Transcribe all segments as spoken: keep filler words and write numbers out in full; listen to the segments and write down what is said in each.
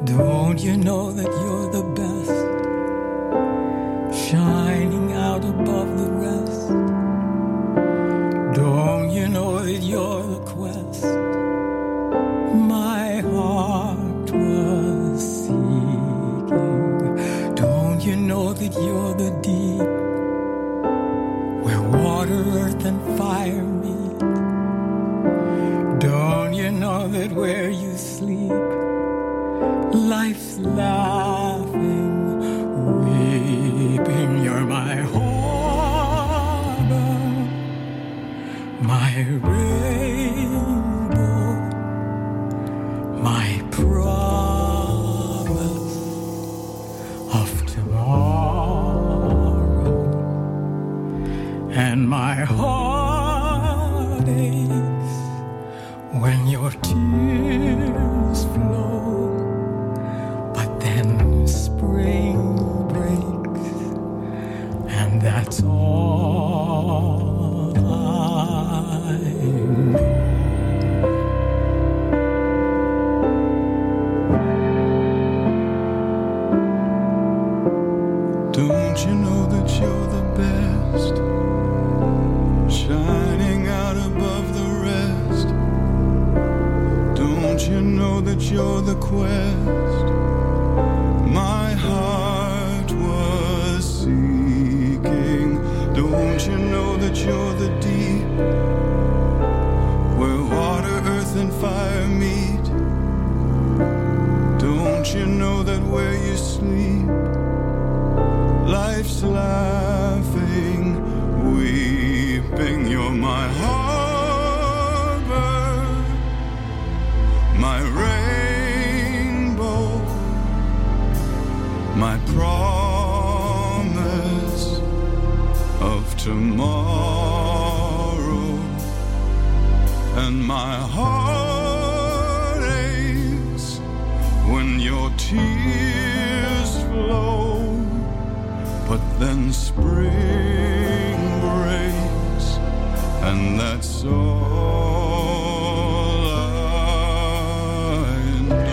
Don't you know that you're the best, shining out above the rest? Don't you know that you're the quest my heart was seeking? Don't you know that you're the deep, where water, earth, and fire meet? Don't you know that where you sleep, life's laughing, weeping? You're my harbor, my rainbow, my promise of tomorrow, and my heart aches when your tears flow. Spring breaks, and that's all I know. Don't you know that you're the best, shining out above the rest? Don't you know that you're the quest my heart was seeking? Don't you know that you're the deep, where water, earth, and fire meet? Don't you know that where you sleep, life's laughing, weeping? You're my harbor, my rainbow, my promise of tomorrow, and my heart aches when your tears flow. But then spring breaks, and that's all I know.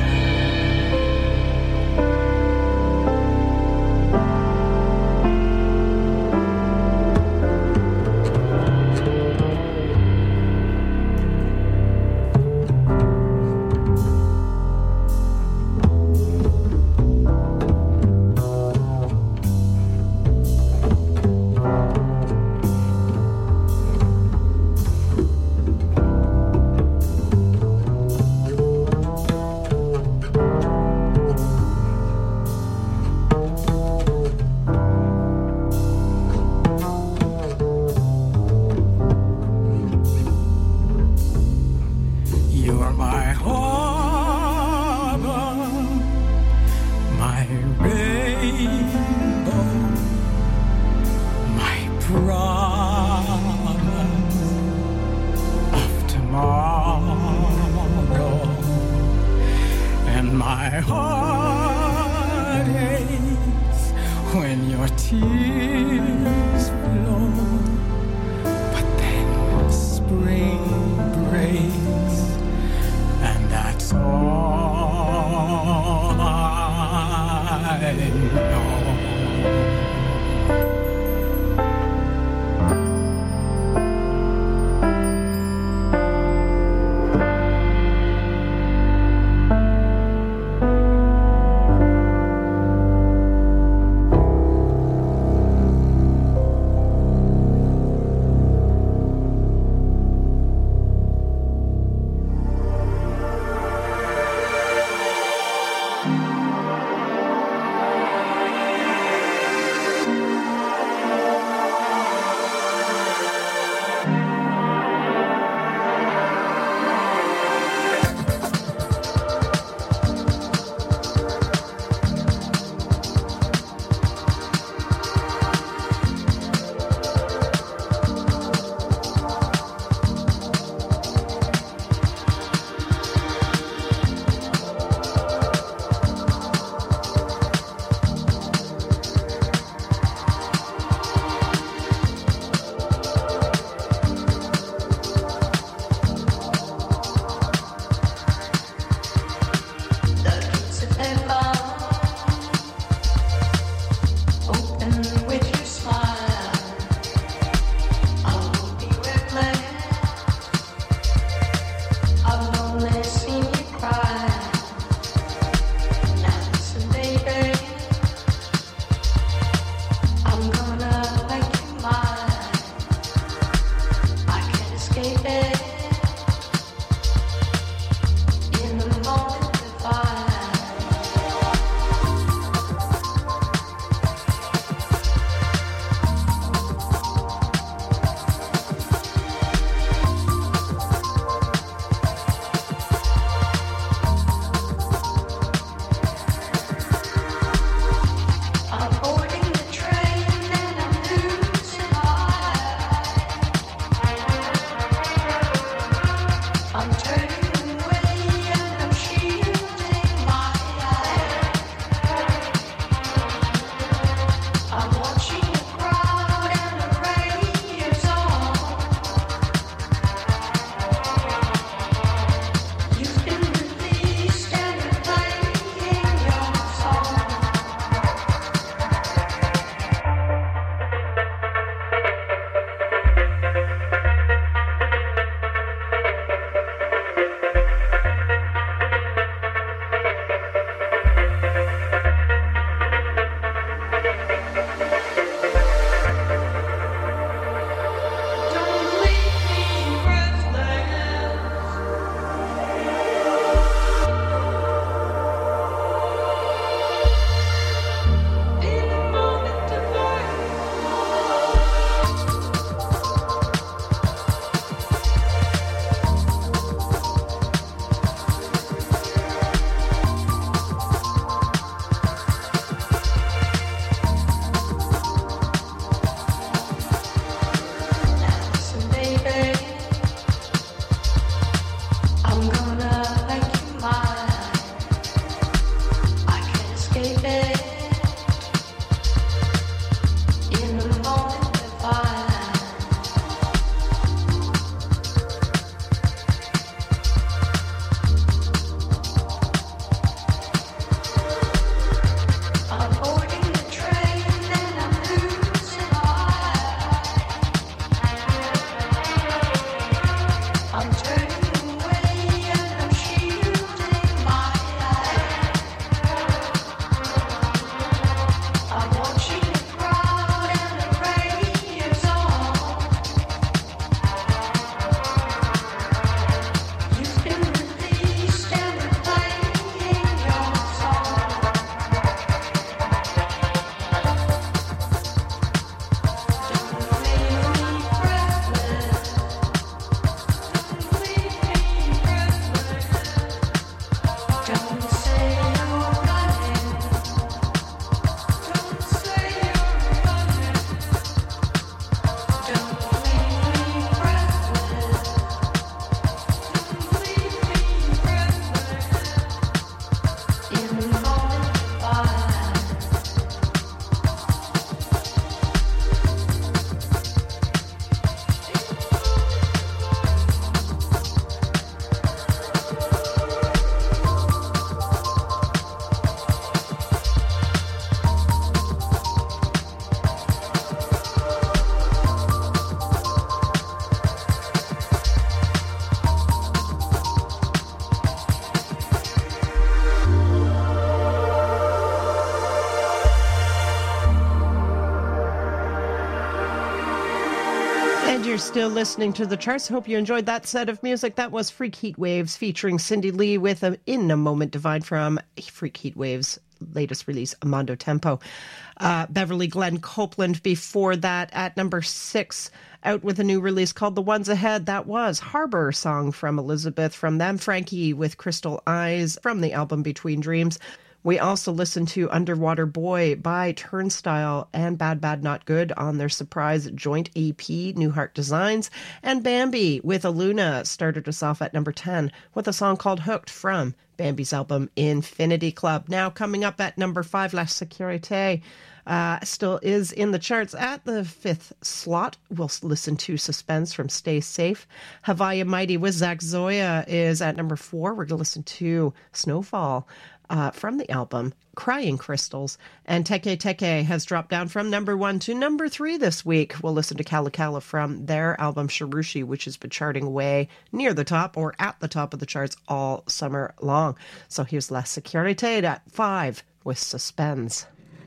Still listening to the charts. Hope you enjoyed that set of music. That was Freak Heat Waves featuring Cindy Lee with a In a Moment Divine from Freak Heat Waves' latest release, Mondo Tempo. Uh, Beverly Glenn Copeland before that at number six, out with a new release called The Ones Ahead. That was Harbor song from Elizabeth from them. Frankie with Crystal Eyes from the album Between Dreams. We also listened to Underwater Boy by Turnstile and Bad Bad Not Good on their surprise joint E P, New Heart Designs. And Bambi with Aluna started us off at number ten with a song called Hooked from Bambi's album Infinity Club. Now coming up at number five, La Sécurité uh, still is in the charts at the fifth slot. We'll listen to Suspense from Stay Safe. Hawaii Mighty with Zach Zoya is at number four. We're going to listen to Snowfall Uh, from the album Crying Crystals. And Teke Teke has dropped down from number one to number three this week. We'll listen to Kala Kala from their album Sharushi, which has been charting way near the top or at the top of the charts all summer long. So here's La Sécurité at five with Suspense.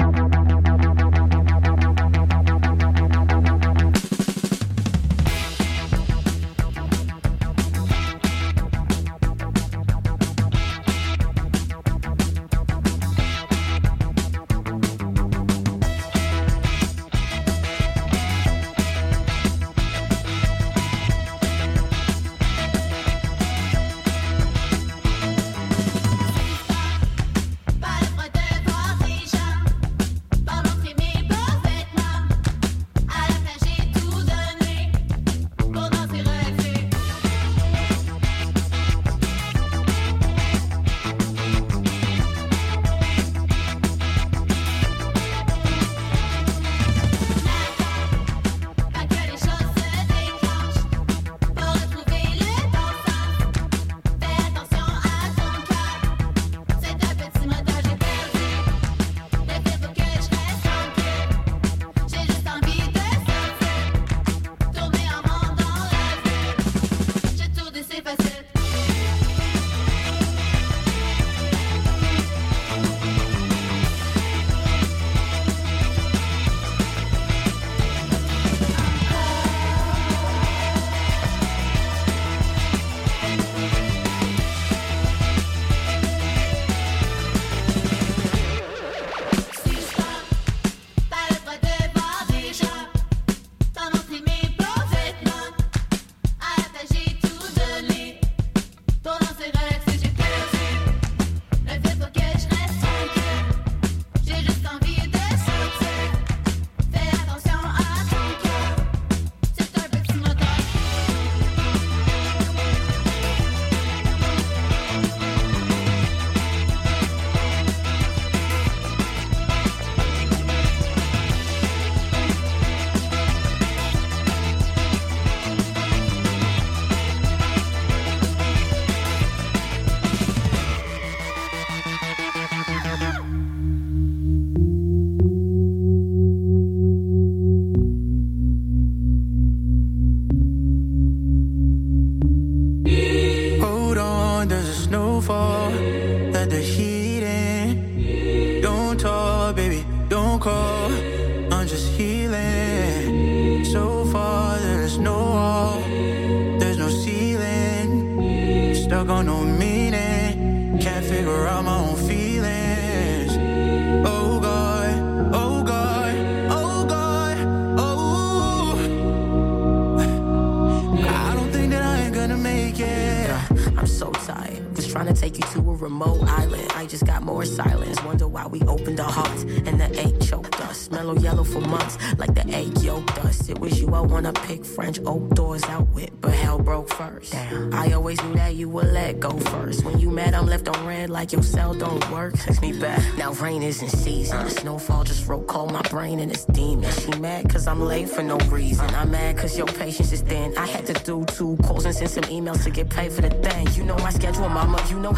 French oak doors out with, but hell broke first. Damn. I always knew that you would let go first. When you mad, I'm left on red like your cell don't work. Text me back. Now rain is in season. Uh. Snowfall just wrote cold my brain and it's demon. She mad cause I'm late for no reason. Uh. I'm mad cause your patience is thin. I had to do two calls and send some emails to get paid for the thing. You know my schedule, mama. You know how it go.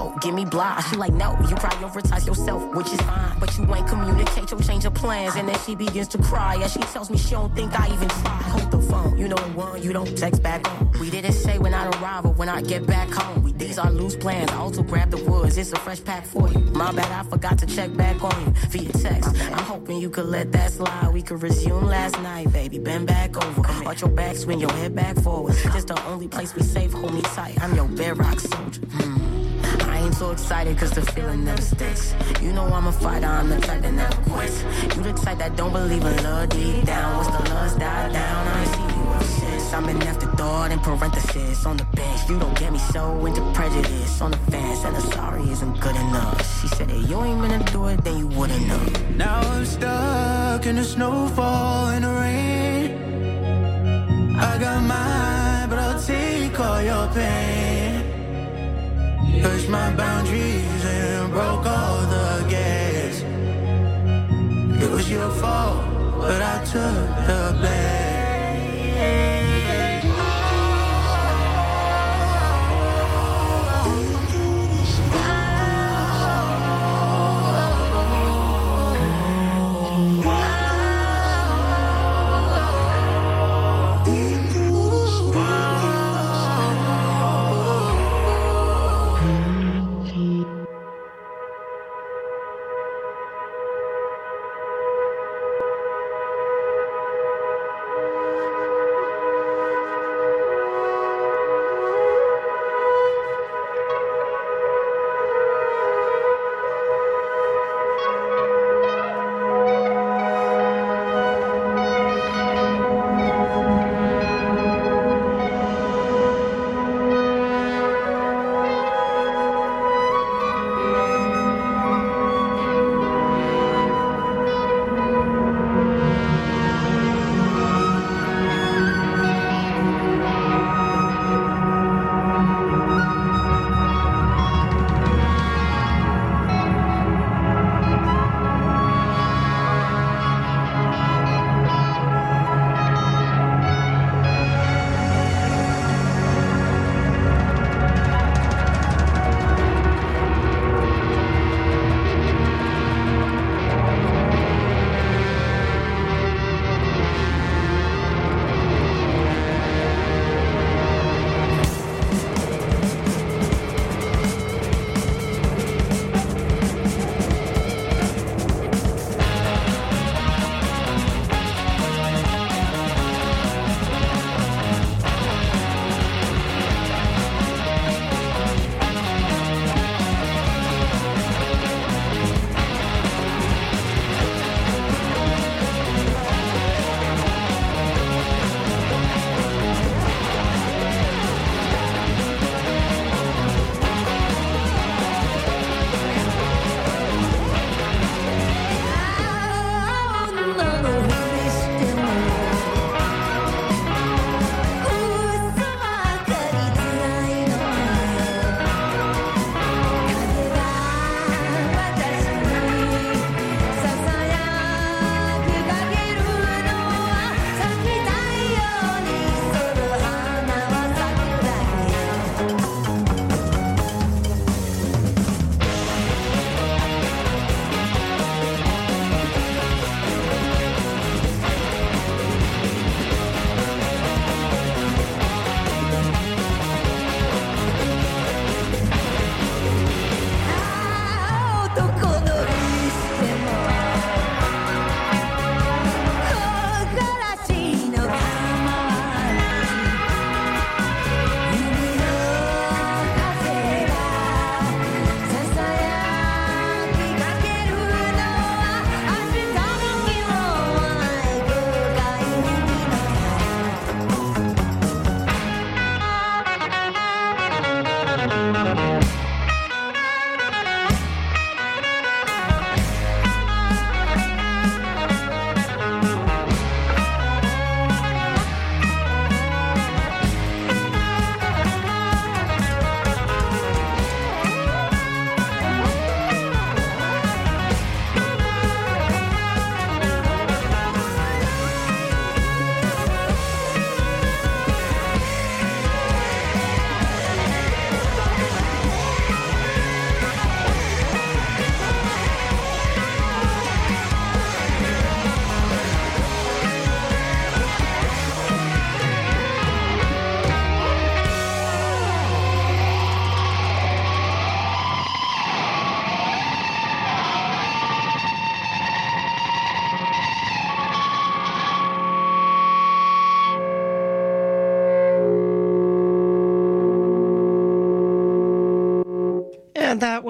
yo, give me blah. She like, no, you prioritize yourself, which is fine. But you ain't communicate your change of plans. And then she begins to cry as she tells me she don't think I even try. Hold the phone, you know the one you don't text back on. We didn't say when I arrive or when I get back home. We, these are loose plans, I also grab the woods. It's a fresh pack for you. My bad, I forgot to check back on you via text. I'm hoping you could let that slide. We could resume last night, baby. Bend back over. Arch your back, swing your head back forward. Just the only place we safe, hold me tight. I'm your bedrock soldier. Mm. I ain't so excited cause the feeling never sticks. You know I'm a fighter, I'm the type that never quits. You the type that don't believe in love deep down. Once the lust die down, I ain't seen you ever since. I'm an afterthought in parenthesis on the bench. You don't get me so into prejudice on the fence. And a sorry isn't good enough. She said if you ain't meant to do it, then you wouldn't know. Now I'm stuck in the snowfall and the rain. I got mine, but I'll take all your pain. Pushed my boundaries and broke all the gates. It was your fault, but I took the blame.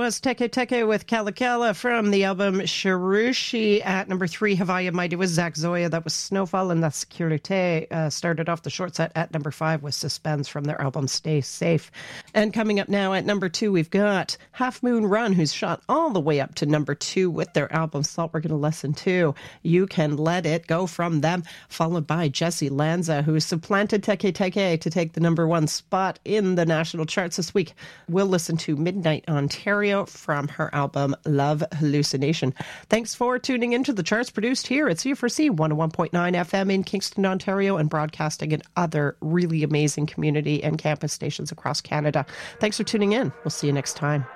was Teke Teke with Kala Kala from the album Shirushi. At number three, Hawaii Mighty was Zach Zoya. That was Snowfall, and La Sécurité uh, started off the short set. At number five was Suspense from their album Stay Safe. And coming up now at number two, we've got Half Moon Run, who's shot all the way up to number two with their album Salt. We're going to listen to You Can Let It Go from them, followed by Jesse Lanza, who supplanted Teke Teke to take the number one spot in the national charts this week. We'll listen to Midnight Ontario from her album Love Hallucination. Thanks for tuning into the charts produced here at C F R C one oh one point nine F M in Kingston, Ontario, and broadcasting in other really amazing community and campus stations across Canada. Thanks for tuning in. We'll see you next time.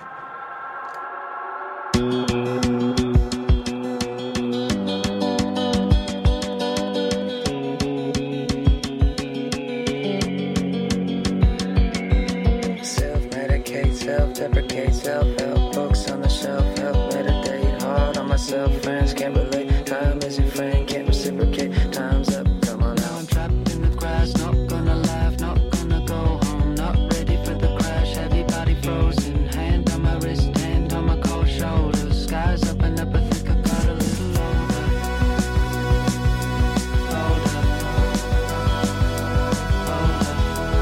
Self-deprecate, self-help, books on the shelf, help meditate, hard on myself, friends can't relate, time is your friend, can't reciprocate, time's up, come on now, I'm trapped in the grass, not gonna laugh, not gonna go home, not ready for the crash, heavy body frozen, hand on my wrist, hand on my cold shoulder, skies open up, I think I got a little older, older, older.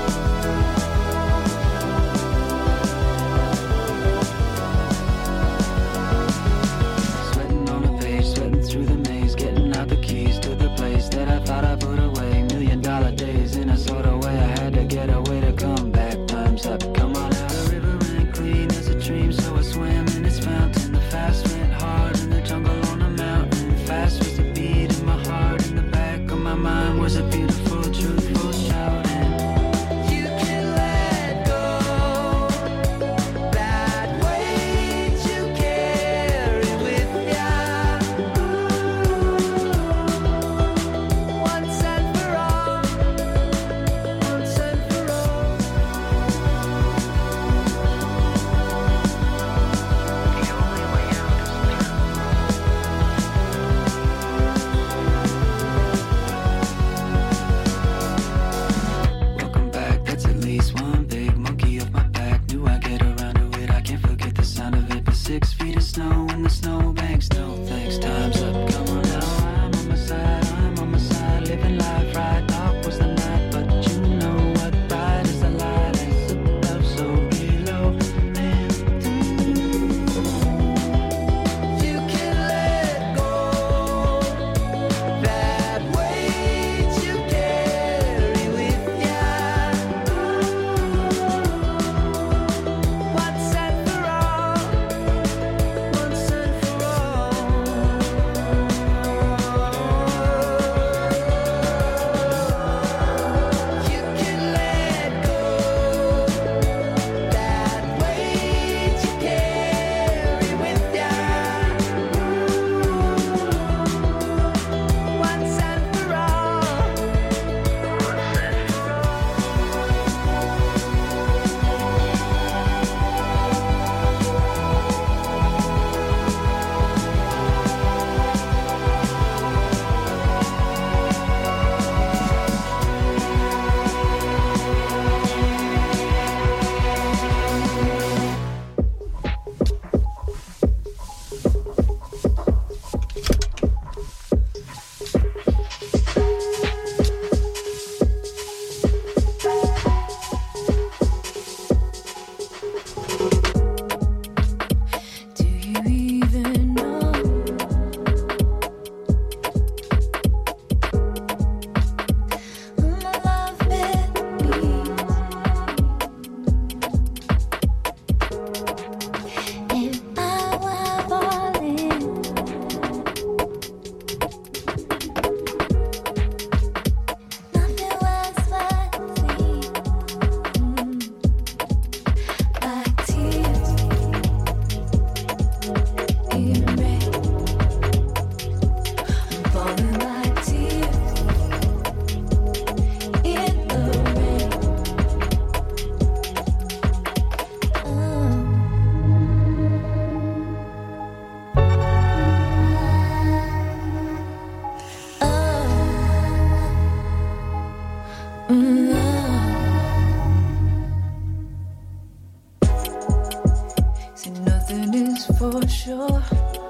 Through the maze, getting out the keys to the place that I thought I put away. Million dollar days in a sort of way, I had to get away to come back. Time's up, come on out. The river ran clean as a dream, so I swam in its fountain. The fast went hard in the jungle on a mountain. Fast was the beat in my heart, in the back of my mind was a beautiful, truthful shouting. You can let go that weight you carry with ya. Six feet of snow in the snowbanks, no thanks, time's up, come on now. I'm on my side, I'm on my side, living life right, dark was the night, but you know what, bright is the light, as above, so below, and through. You can let go that weight you carry with ya. Once and for all, once and for all. for sure.